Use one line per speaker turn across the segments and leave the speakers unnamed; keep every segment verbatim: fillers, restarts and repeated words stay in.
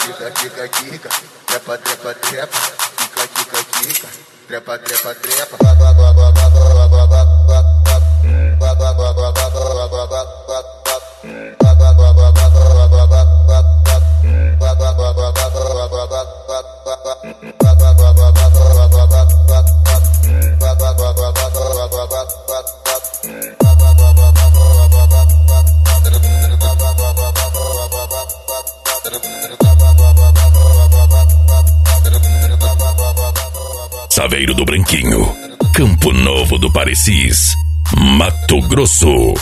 Kika, kika, kika, trepa, trepa, trepa, kika, kika, kika, trepa, trepa, trepa.
Saveiro do Branquinho, Campo Novo do Parecis, Mato Grosso.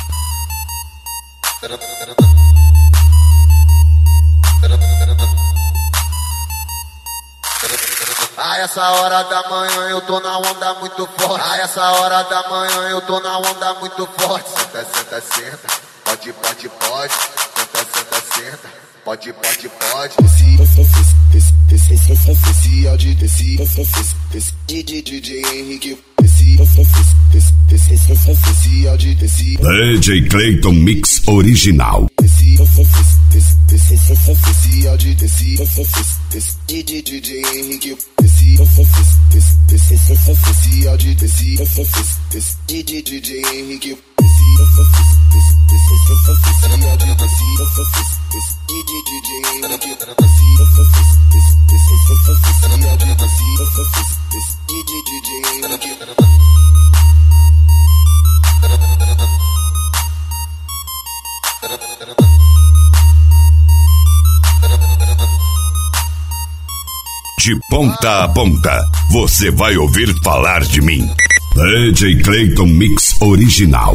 A essa hora da manhã eu tô na onda muito forte. A essa hora da manhã eu tô na onda muito forte. Senta, senta, senta. Pode, pode, pode. Senta, senta, senta. Pode, pode, pode. Desci, desci, desci, desci, desci, Audi, desci, desci, D J Henrique, desci, desci, desci, desci, desci, Audi, desci.
D J Clayton Mix Original.
Desci, desci, desci, desci, desci, Audi, desci, desci, D J Henrique, desci, desci, desci, desci, Audi, desci, desci, D J Henrique, desci, desci, desci, Audi, desci.
De ponta a ponta, você vai ouvir falar de mim. D J Clayton Mix Original.